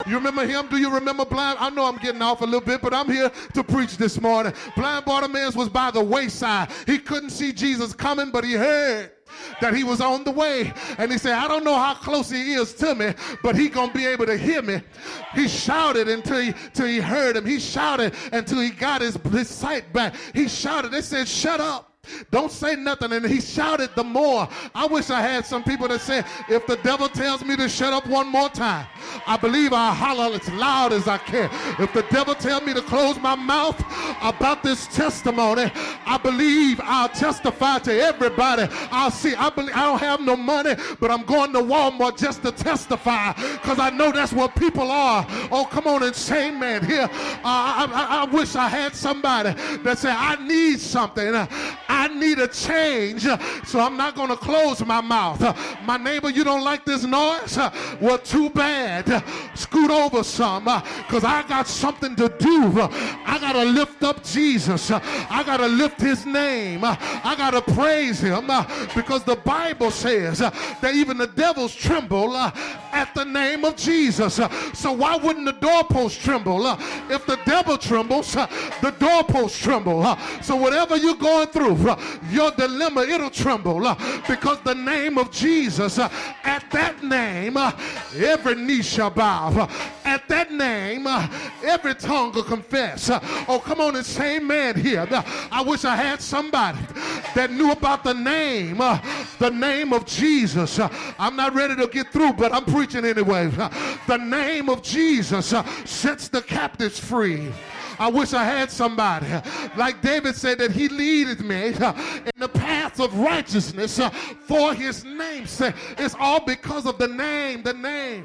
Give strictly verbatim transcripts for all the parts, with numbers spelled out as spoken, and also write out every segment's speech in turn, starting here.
You remember him? Do you remember blind? I know I'm getting off a little bit, but I'm here to preach this morning. Blind Bartimaeus was by the wayside. He couldn't see Jesus coming, but he heard that he was on the way. And he said, I don't know how close he is to me, but he gonna be able to hear me. He shouted until he, till he heard him. He shouted until he got his, his sight back. He shouted. They said, shut up. Don't say nothing. And he shouted the more. I wish I had some people that said, if the devil tells me to shut up one more time, I believe I'll holler as loud as I can. If the devil tells me to close my mouth about this testimony, I believe I'll testify to everybody. I'll see. I believe I don't have no money, but I'm going to Walmart just to testify because I know that's what people are. Oh, come on and say amen here. Uh, I, I, I wish I had somebody that said, I need something. I need a change, so I'm not going to close my mouth. My neighbor, you don't like this noise? Well, too bad. Scoot over some, because I got something to do. I got to lift up Jesus. I got to lift his name. I got to praise him, because the Bible says that even the devils tremble at the name of Jesus. So why wouldn't the doorpost tremble? If the devil trembles, the doorpost tremble. So whatever you're going through, your dilemma, it'll tremble, because the name of Jesus, at that name, every knee shall bow. At that name, every tongue will confess. Oh, come on and say amen here. I wish I had somebody that knew about the name, the name of Jesus. I'm not ready to get through, but I'm preaching anyway. The name of Jesus sets the captives free. I wish I had somebody. Like David said, that he leadeth me in the path of righteousness for his name's sake. It's all because of the name, the name.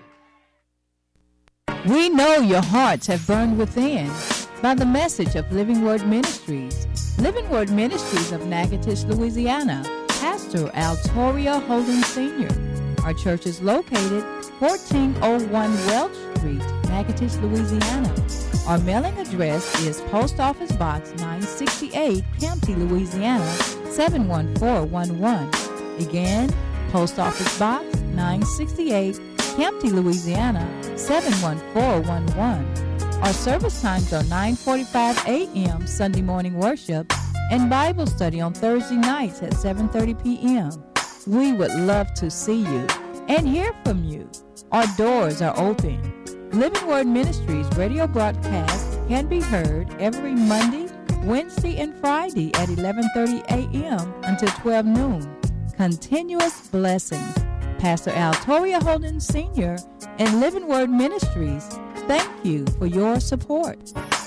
We know your hearts have burned within by the message of Living Word Ministries. Living Word Ministries of Natchitoches, Louisiana. Pastor Altoria Holden Senior Our church is located fourteen oh one Welch Street, Natchitoches, Louisiana. Our mailing address is Post Office Box nine sixty-eight, Campty, Louisiana, seven one four one one. Again, Post Office Box nine sixty-eight, Campty, Louisiana, seven one four one one. Our service times are nine forty-five a.m. Sunday morning worship and Bible study on Thursday nights at seven thirty p.m. We would love to see you and hear from you. Our doors are open. Living Word Ministries radio broadcast can be heard every Monday, Wednesday, and Friday at eleven thirty a.m. until twelve noon. Continuous blessings. Pastor Altoria Holden Senior and Living Word Ministries, thank you for your support.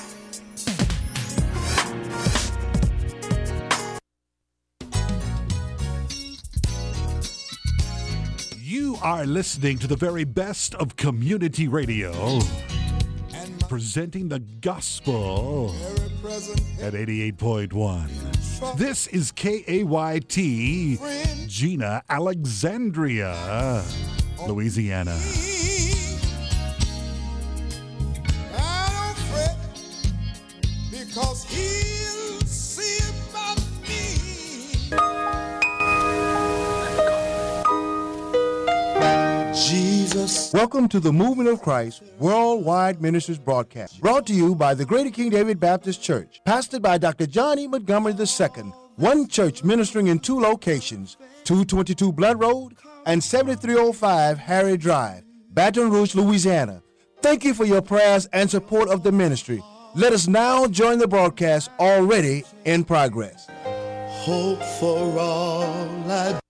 You are listening to the very best of community radio, presenting the gospel at eighty-eight point one. This is K A Y T, Gina, Alexandria, Louisiana. I don't fret, because he'll see about me. Jesus. Welcome to the Movement of Christ Worldwide Ministries broadcast, brought to you by the Greater King David Baptist Church, pastored by Doctor John E. Montgomery the Second. One church ministering in two locations, two twenty-two Blood Road and seventy-three oh five Harry Drive, Baton Rouge, Louisiana. Thank you for your prayers and support of the ministry. Let us now join the broadcast already in progress. Hope for all I.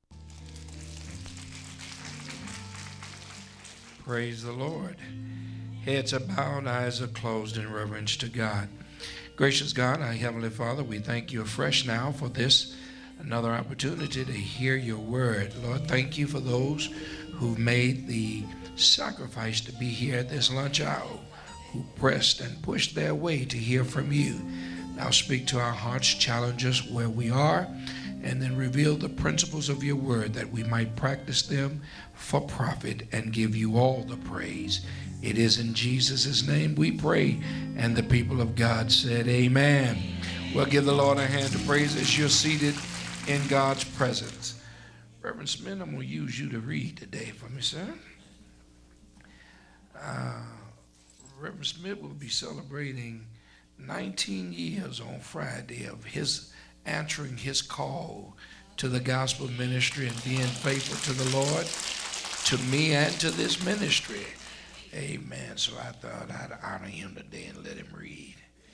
Praise the Lord. Heads are bowed, eyes are closed in reverence to God. Gracious God, our Heavenly Father, we thank you afresh now for this, another opportunity to hear your word. Lord, thank you for those who've made the sacrifice to be here at this lunch hour, who pressed and pushed their way to hear from you. Now speak to our hearts, challenge us where we are, and then reveal the principles of your word that we might practice them for profit and give you all the praise. It is in Jesus' name we pray, and the people of God said amen. Well, give the Lord a hand of praise as you're seated in God's presence. Reverend Smith, I'm going to use you to read today for me, sir. Uh, Reverend Smith will be celebrating nineteen years on Friday of his answering his call to the gospel ministry and being faithful to the Lord, to me and to this ministry. Amen. So I thought I'd honor him today and let him read.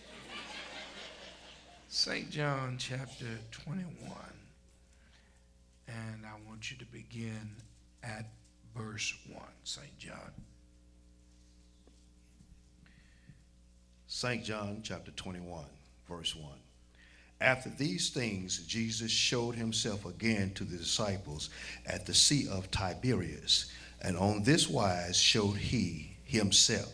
Saint John chapter twenty-one. And I want you to begin at verse one. Saint John. Saint John chapter twenty-one, verse one. After these things, Jesus showed himself again to the disciples at the Sea of Tiberias, and on this wise showed he himself.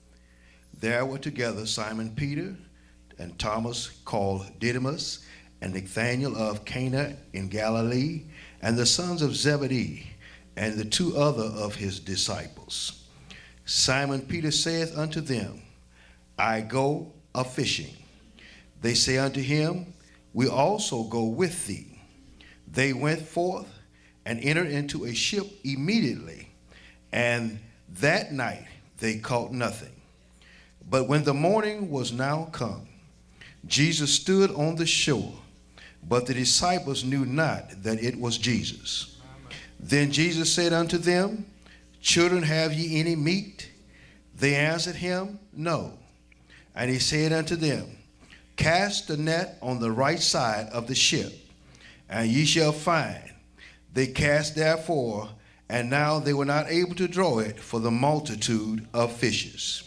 There were together Simon Peter and Thomas called Didymus, and Nathanael of Cana in Galilee, and the sons of Zebedee, and the two other of his disciples. Simon Peter saith unto them, I go a fishing. They say unto him, we also go with thee. They went forth and entered into a ship immediately, and that night they caught nothing. But when the morning was now come, Jesus stood on the shore, but the disciples knew not that it was Jesus. Then Jesus said unto them, children, have ye any meat? They answered him, no. And he said unto them, cast the net on the right side of the ship, and ye shall find. They cast therefore, and now they were not able to draw it for the multitude of fishes.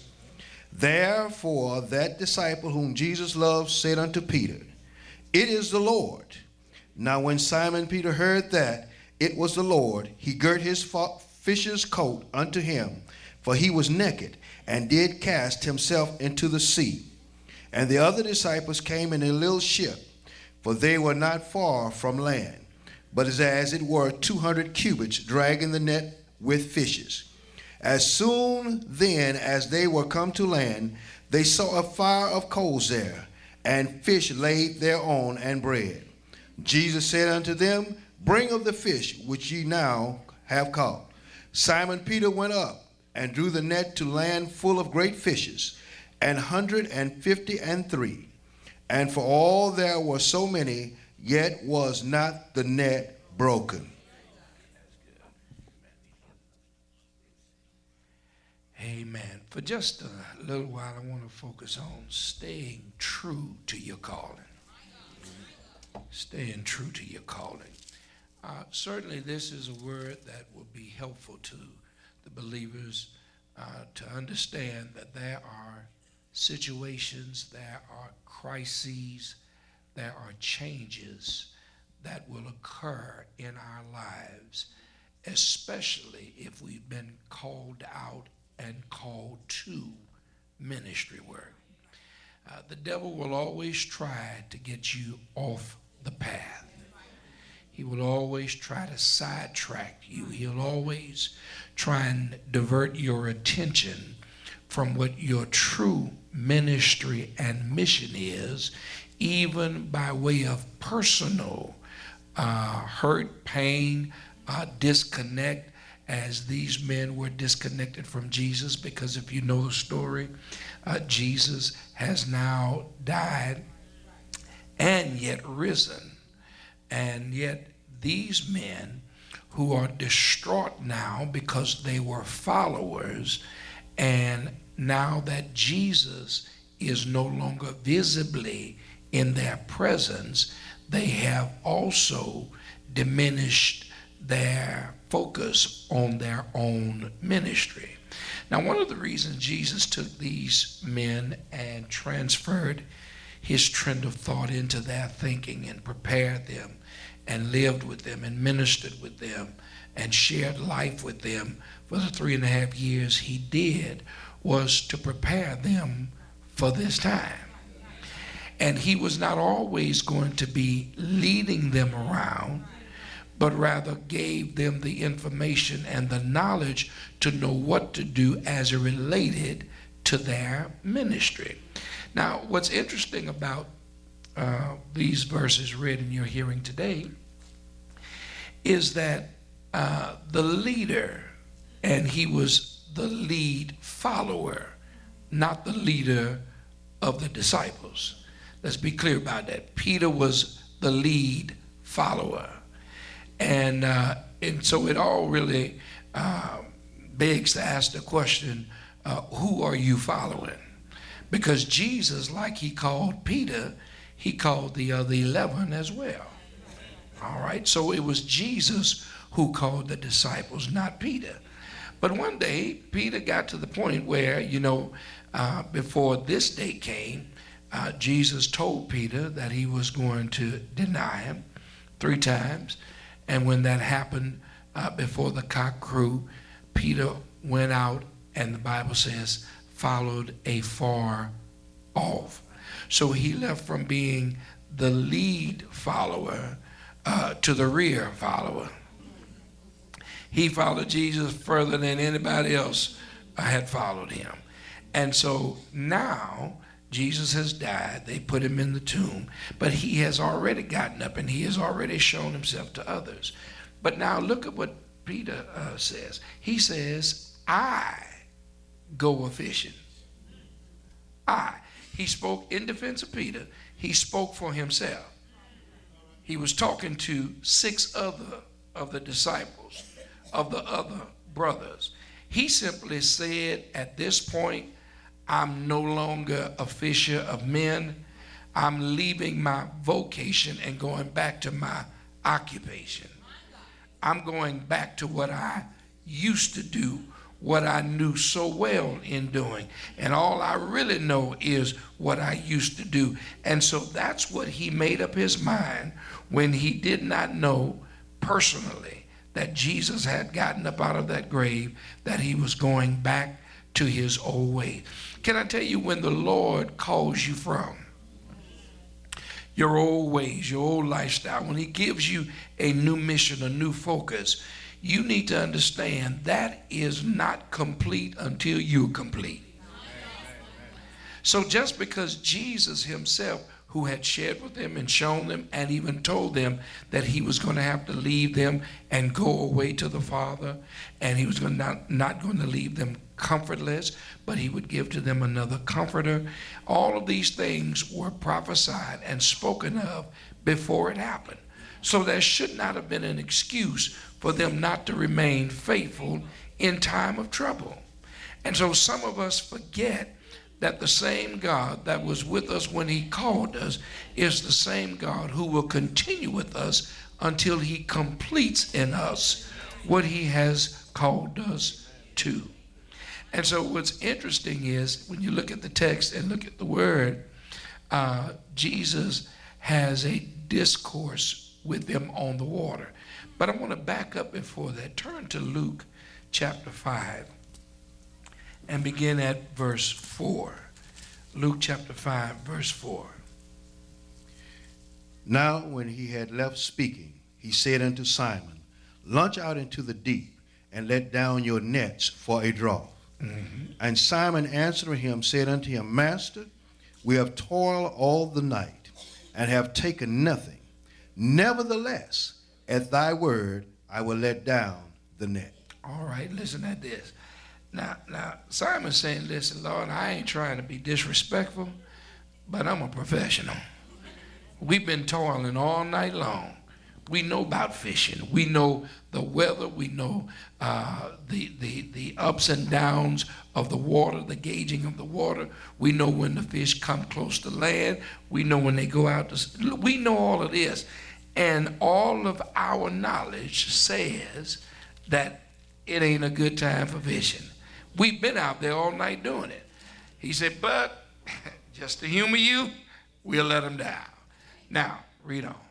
Therefore that disciple whom Jesus loved said unto Peter, it is the Lord. Now when Simon Peter heard that it was the Lord, he girt his fisher's coat unto him, for he was naked, and did cast himself into the sea. And the other disciples came in a little ship, for they were not far from land, but as it were two hundred cubits, dragging the net with fishes. As soon then as they were come to land, they saw a fire of coals there, and fish laid thereon, and bread. Jesus said unto them, bring of the fish which ye now have caught. Simon Peter went up, and drew the net to land full of great fishes, an hundred and fifty and three. And for all there were so many, yet was not the net broken. Amen. For just a little while, I want to focus on staying true to your calling. Staying true to your calling. Uh, certainly, this is a word that will be helpful to the believers uh, to understand that there are situations, there are crises, there are changes that will occur in our lives, especially if we've been called out and called to ministry work. Uh, the devil will always try to get you off the path. He will always try to sidetrack you. He'll always try and divert your attention from what your true ministry and mission is, even by way of personal uh, hurt, pain, uh, disconnect, as these men were disconnected from Jesus, because if you know the story, uh, Jesus has now died and yet risen. And yet these men who are distraught now because they were followers, and now that Jesus is no longer visibly in their presence, they have also diminished their focus on their own ministry. Now, one of the reasons Jesus took these men and transferred his trend of thought into their thinking and prepared them and lived with them and ministered with them and shared life with them for the three and a half years he did was to prepare them for this time. And he was not always going to be leading them around, but rather gave them the information and the knowledge to know what to do as it related to their ministry. Now, what's interesting about uh, these verses read in your hearing today is that uh, the leader, and he was the lead follower, not the leader of the disciples. Let's be clear about that. Peter was the lead follower. And, uh, and so it all really uh, begs to ask the question, uh, who are you following? Because Jesus, like he called Peter, he called the other eleven as well. All right, so it was Jesus who called the disciples, not Peter. But one day, Peter got to the point where, you know, uh, before this day came, uh, Jesus told Peter that he was going to deny him three times. And when that happened, uh, before the cock crew, Peter went out, and the Bible says, followed afar off. So he left from being the lead follower uh, to the rear follower. He followed Jesus further than anybody else had followed him. And so now Jesus has died. They put him in the tomb, but he has already gotten up and he has already shown himself to others. But now look at what Peter uh, says. He says, I go a-fishing. I. He spoke in defense of Peter. He spoke for himself. He was talking to six other of the disciples, of the other brothers. He simply said at this point, I'm no longer a fisher of men. I'm leaving my vocation and going back to my occupation. I'm going back to what I used to do, what I knew so well in doing. And all I really know is what I used to do. And so that's what he made up his mind when he did not know personally that Jesus had gotten up out of that grave, that he was going back to his old ways. Can I tell you, when the Lord calls you from your old ways, your old lifestyle, when he gives you a new mission, a new focus, you need to understand that is not complete until you're complete. So just because Jesus himself, who had shared with them and shown them and even told them that he was going to have to leave them and go away to the Father, and he was going to not, not going to leave them comfortless, but he would give to them another comforter. All of these things were prophesied and spoken of before it happened. So there should not have been an excuse for them not to remain faithful in time of trouble. And so some of us forget that the same God that was with us when he called us is the same God who will continue with us until he completes in us what he has called us to. And so what's interesting is when you look at the text and look at the word, uh, Jesus has a discourse with them on the water. But I want to back up before that. Turn to Luke chapter five and begin at verse four. Luke chapter five, verse four. Now when he had left speaking, he said unto Simon, launch out into the deep and let down your nets for a draught. Mm-hmm. And Simon answering him said unto him, Master, we have toiled all the night and have taken nothing. Nevertheless, at thy word, I will let down the net. All right, listen at this. Now, now Simon's saying, listen, Lord, I ain't trying to be disrespectful, but I'm a professional. We've been toiling all night long. We know about fishing. We know the weather. We know uh, the, the, the ups and downs of the water, the gauging of the water. We know when the fish come close to land. We know when they go out to, we know all of this. And all of our knowledge says that it ain't a good time for fishing. We've been out there all night doing it. He said, but just to humor you, we'll let them down. Now, read on.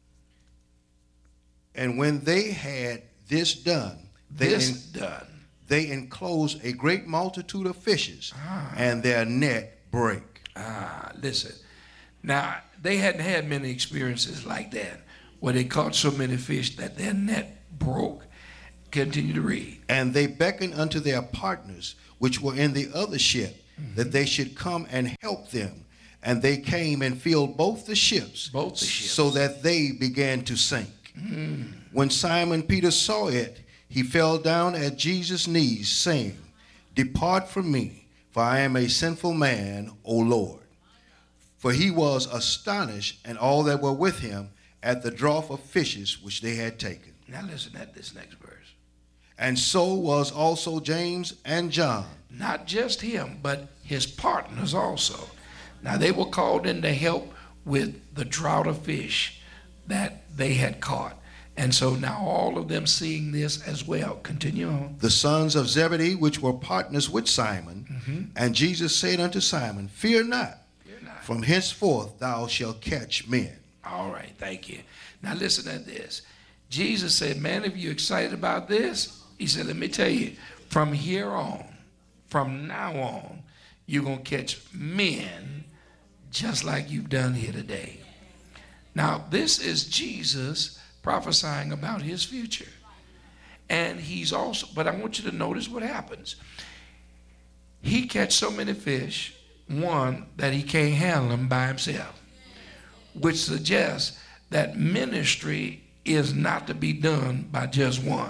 And when they had this done, they, this en- done. they enclosed a great multitude of fishes, ah. and their net brake. Ah, listen. Now, they hadn't had many experiences like that, where they caught so many fish that their net broke. Continue to read. And they beckoned unto their partners, which were in the other ship, mm-hmm. that they should come and help them. And they came and filled both the ships, both the ships, so that they began to sink. Mm. When Simon Peter saw it, he fell down at Jesus' knees, saying, Depart from me, for I am a sinful man, O Lord. For he was astonished, and all that were with him, at the draught of fishes which they had taken. Now listen at this next verse. And so was also James and John. Not just him, but his partners also. Now they were called in to help with the draught of fish that they had caught. And so now all of them seeing this as well. Continue on. The sons of Zebedee, which were partners with Simon. Mm-hmm. And Jesus said unto Simon, Fear not. Fear not. From henceforth thou shalt catch men. All right, thank you. Now listen at this. Jesus said, man, if you're excited about this, he said, let me tell you, from here on, from now on, you're going to catch men just like you've done here today. Now, this is Jesus prophesying about his future. And he's also, but I want you to notice what happens. He catch so many fish, one, that he can't handle them by himself, which suggests that ministry is not to be done by just one.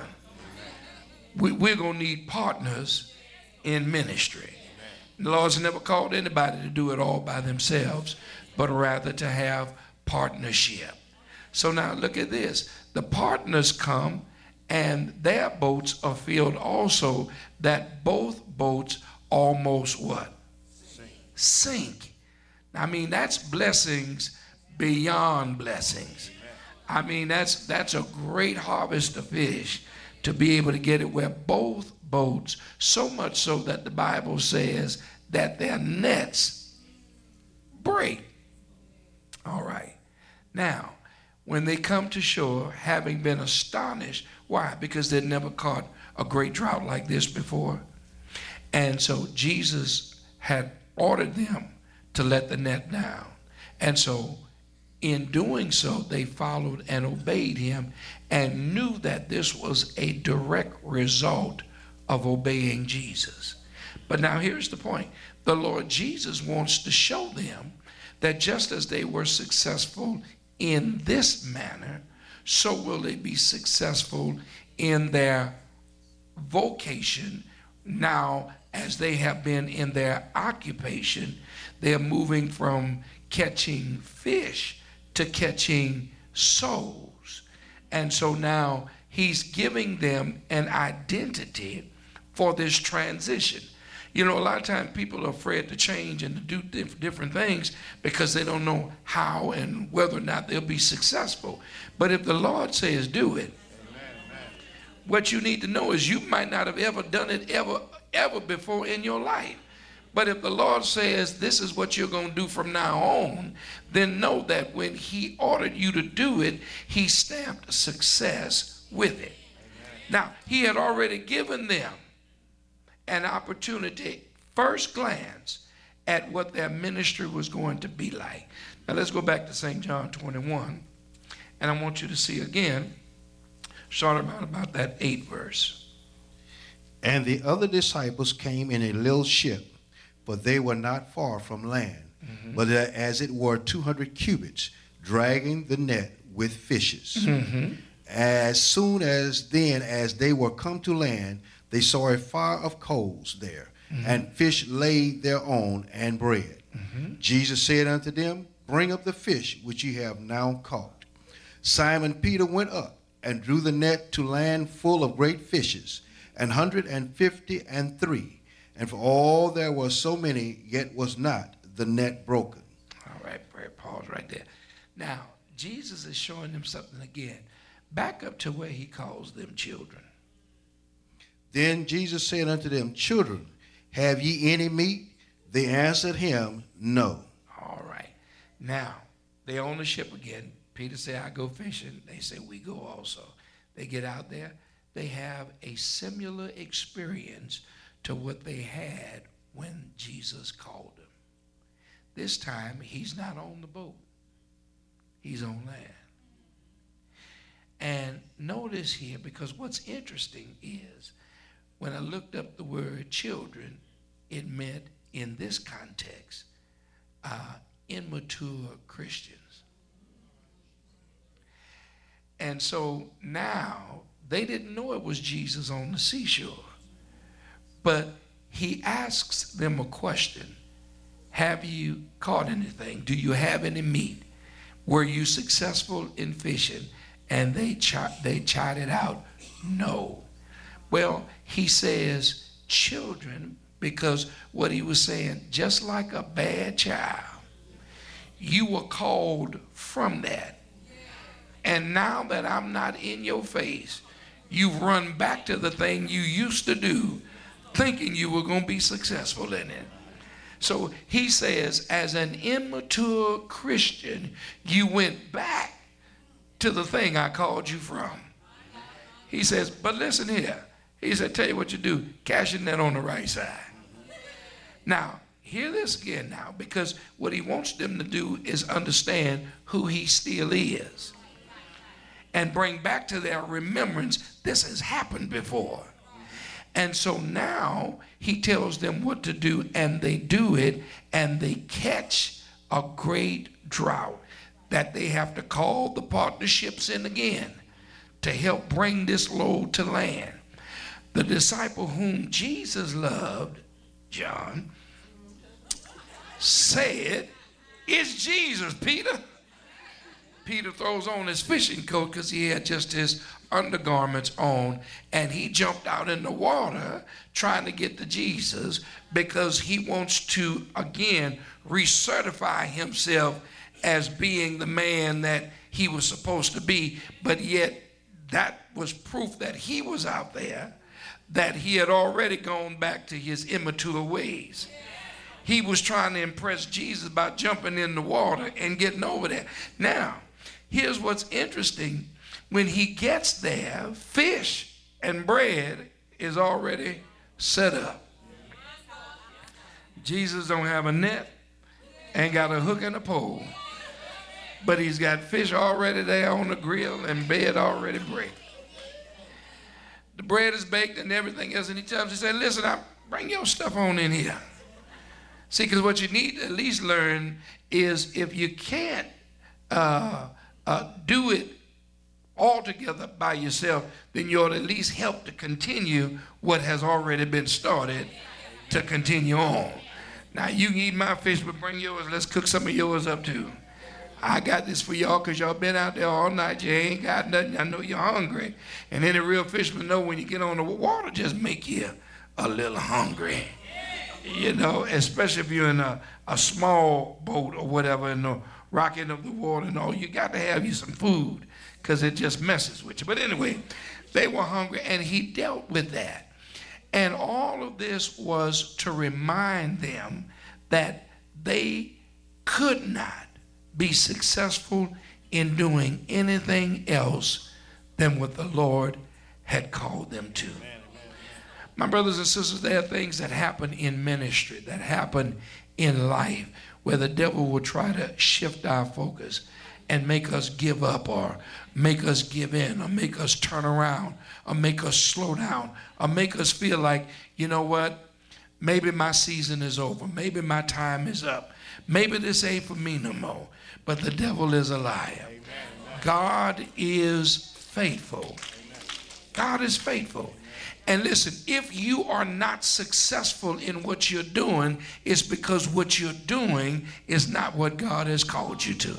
We, we're going to need partners in ministry. The Lord's never called anybody to do it all by themselves, but rather to have partnership. So now look at this. The partners come and their boats are filled also, that both boats almost what? Sink. Sink. I mean, that's blessings beyond blessings. I mean, that's that's a great harvest of fish to be able to get it where both boats, so much so that the Bible says that their nets break. All right. Now, when they come to shore, having been astonished, why? Because they'd never caught a great drought like this before. And so Jesus had ordered them to let the net down. And so in doing so, they followed and obeyed him and knew that this was a direct result of obeying Jesus. But now here's the point. The Lord Jesus wants to show them that just as they were successful in this manner, so will they be successful in their vocation. Now, as they have been in their occupation, they're moving from catching fish to catching souls. And so now he's giving them an identity for this transition. You know, a lot of times people are afraid to change and to do diff- different things because they don't know how and whether or not they'll be successful. But if the Lord says do it, amen, what you need to know is you might not have ever done it ever, ever before in your life. But if the Lord says this is what you're going to do from now on, then know that when he ordered you to do it, he stamped success with it. Amen. Now, he had already given them an opportunity, first glance, at what their ministry was going to be like. Now let's go back to Saint John twenty-one, and I want you to see again, start about, about that eighth verse. And the other disciples came in a little ship, for they were not far from land, mm-hmm. but as it were two hundred cubits, dragging the net with fishes. Mm-hmm. As soon as then as they were come to land, they saw a fire of coals there, mm-hmm. and fish laid thereon, and bread. Mm-hmm. Jesus said unto them, Bring up the fish which ye have now caught. Simon Peter went up and drew the net to land full of great fishes, an hundred and fifty and three. And for all there were so many, yet was not the net broken. All right, pause right there. Now, Jesus is showing them something again. Back up to where he calls them children. Then Jesus said unto them, Children, have ye any meat? They answered him, No. All right. Now, they own the ship again. Peter said, I go fishing. They say, we go also. They get out there. They have a similar experience to what they had when Jesus called them. This time, he's not on the boat. He's on land. And notice here, because what's interesting is, when I looked up the word children, it meant, in this context, uh, immature Christians. And so now, they didn't know it was Jesus on the seashore. But he asks them a question. Have you caught anything? Do you have any meat? Were you successful in fishing? And they ch- they chided out, no. Well, he says children, because what he was saying, just like a bad child, you were called from that. And now that I'm not in your face, you've run back to the thing you used to do, thinking you were going to be successful in it. So he says, as an immature Christian, you went back to the thing I called you from. He says, but listen here. He said, tell you what you do, cash in that on the right side. Now, hear this again now, because what he wants them to do is understand who he still is and bring back to their remembrance, this has happened before. And so now he tells them what to do, and they do it, and they catch a great drought that they have to call the partnerships in again to help bring this load to land. The disciple whom Jesus loved, John, said, it's Jesus, Peter. Peter throws on his fishing coat because he had just his undergarments on, and he jumped out in the water trying to get to Jesus because he wants to, again, recertify himself as being the man that he was supposed to be, but yet that was proof that he was out there, that he had already gone back to his immature ways. He was trying to impress Jesus by jumping in the water and getting over there. Now, here's what's interesting. When he gets there, fish and bread is already set up. Jesus don't have a net, ain't got a hook and a pole, but he's got fish already there on the grill and bread already baked. The bread is baked and everything else, and he tells him, he said, listen, I bring your stuff on in here. See, because what you need to at least learn is if you can't uh, uh, do it all together by yourself, then you ought to at least help to continue what has already been started to continue on. Now, you can eat my fish, but bring yours. Let's cook some of yours up too. I got this for y'all because y'all been out there all night. You ain't got nothing. I know you're hungry. And any real fisherman know when you get on the water, just make you a little hungry. You know, especially if you're in a, a small boat or whatever in the rocking of the water and all, you got to have you some food because it just messes with you. But anyway, they were hungry and he dealt with that. And all of this was to remind them that they could not be successful in doing anything else than what the Lord had called them to. Amen. My brothers and sisters, there are things that happen in ministry, that happen in life, where the devil will try to shift our focus and make us give up or make us give in or make us turn around or make us slow down or make us feel like, you know what, maybe my season is over. Maybe my time is up. Maybe this ain't for me no more. But the devil is a liar. Amen. God is faithful. God is faithful. And listen, if you are not successful in what you're doing, it's because what you're doing is not what God has called you to.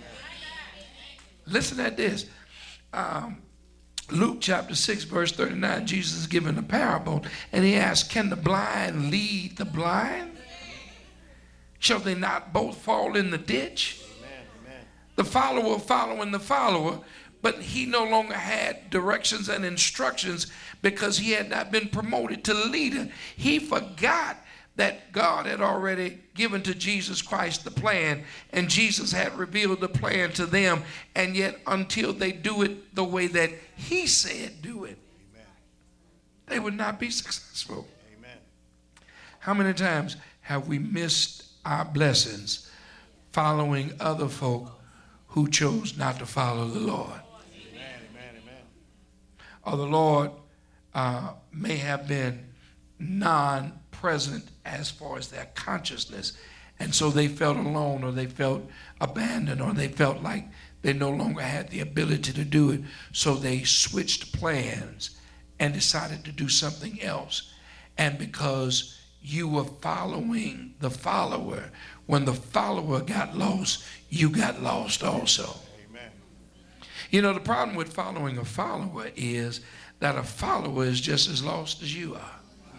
Listen at this. Um, Luke chapter six, verse thirty-nine, Jesus is giving a parable, and he asks, can the blind lead the blind? Shall they not both fall in the ditch? The follower following the follower, but he no longer had directions and instructions because he had not been promoted to leader. He forgot that God had already given to Jesus Christ the plan, and Jesus had revealed the plan to them, and yet until they do it the way that he said do it, amen, they would not be successful. Amen. How many times have we missed our blessings following other folk who chose not to follow the Lord? Amen, amen, amen. Or the Lord uh, may have been non-present as far as their consciousness, and so they felt alone, or they felt abandoned, or they felt like they no longer had the ability to do it, so they switched plans and decided to do something else. And because you were following the follower. When the follower got lost, you got lost also. Amen. You know, the problem with following a follower is that a follower is just as lost as you are.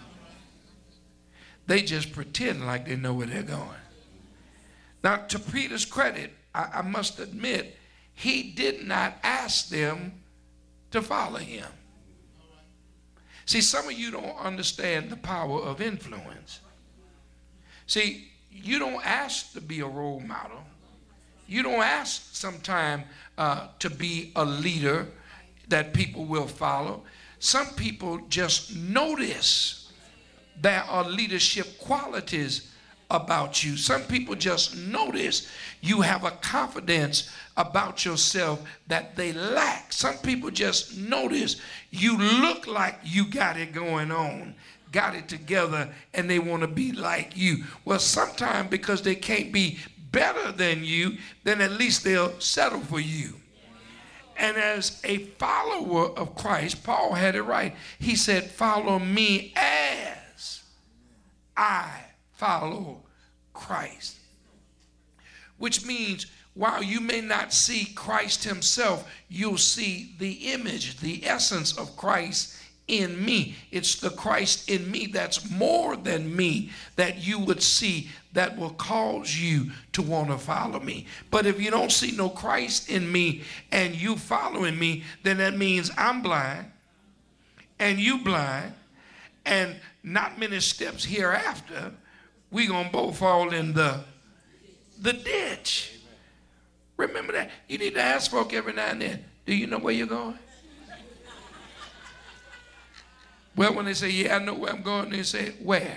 They just pretend like they know where they're going. Now, to Peter's credit, I, I must admit, he did not ask them to follow him. See, some of you don't understand the power of influence. See, you don't ask to be a role model. You don't ask sometime uh, to be a leader that people will follow. Some people just notice there are leadership qualities about you. Some people just notice you have a confidence about yourself that they lack. Some people just notice you look like you got it going on, got it together, and they want to be like you. Well, sometimes because they can't be better than you, then at least they'll settle for you. And as a follower of Christ, Paul had it right. He said, follow me as I follow Christ. Which means while you may not see Christ himself, you'll see the image, the essence of Christ in me. It's the Christ in me that's more than me that you would see that will cause you to want to follow me. But if you don't see no Christ in me and you following me, then that means I'm blind and you blind, and not many steps hereafter, we gonna both fall in the, the ditch. Remember that. You need to ask folk every now and then, do you know where you're going? Well, when they say, yeah, I know where I'm going, they say, where?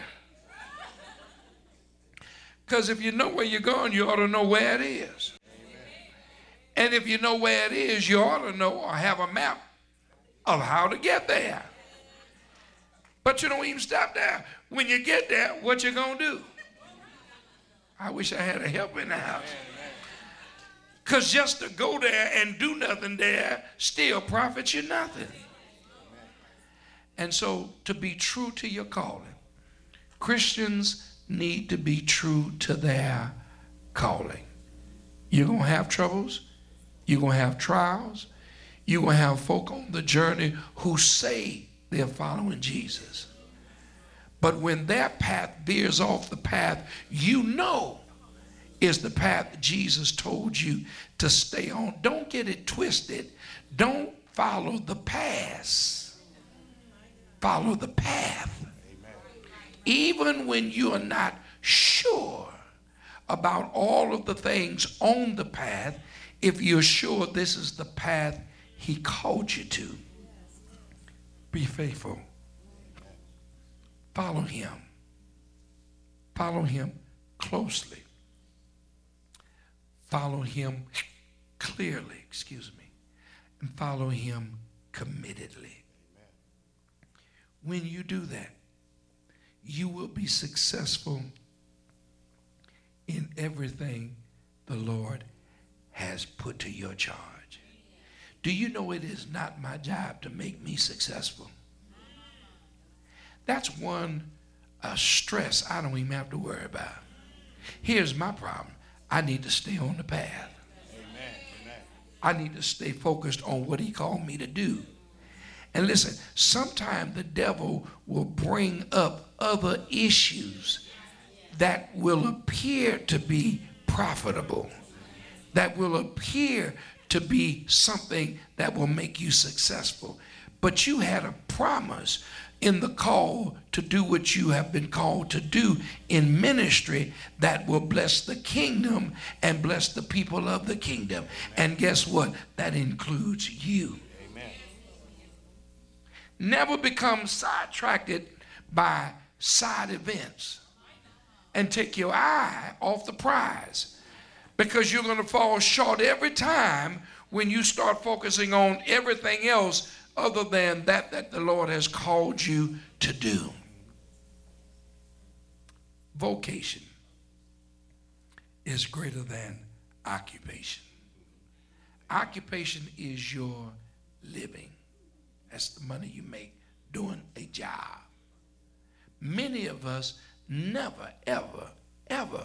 Because if you know where you're going, you ought to know where it is. Amen. And if you know where it is, you ought to know or have a map of how to get there. But you don't even stop there. When you get there, what you going to do? I wish I had a help in the house. Because just to go there and do nothing there still profits you nothing. And so to be true to your calling, Christians need to be true to their calling. You're going to have troubles. You're going to have trials. You're going to have folk on the journey who say they're following Jesus. But when their path veers off the path you know is the path Jesus told you to stay on, don't get it twisted. Don't follow the past. Follow the path. Amen. Even when you are not sure about all of the things on the path, if you're sure this is the path he called you to, be faithful. Follow him. Follow him closely. Follow him clearly, excuse me, and follow him committedly. When you do that, you will be successful in everything the Lord has put to your charge. Do you know it is not my job to make me successful? That's one uh, stress I don't even have to worry about. Here's my problem. I need to stay on the path. Amen. Amen. I need to stay focused on what he called me to do. And listen, sometimes the devil will bring up other issues that will appear to be profitable, that will appear to be something that will make you successful. But you had a promise in the call to do what you have been called to do in ministry that will bless the kingdom and bless the people of the kingdom. And guess what? That includes you. Never become sidetracked by side events and take your eye off the prize, because you're going to fall short every time when you start focusing on everything else other than that that the Lord has called you to do. Vocation is greater than occupation. Occupation is your living. That's the money you make doing a job. Many of us never, ever, ever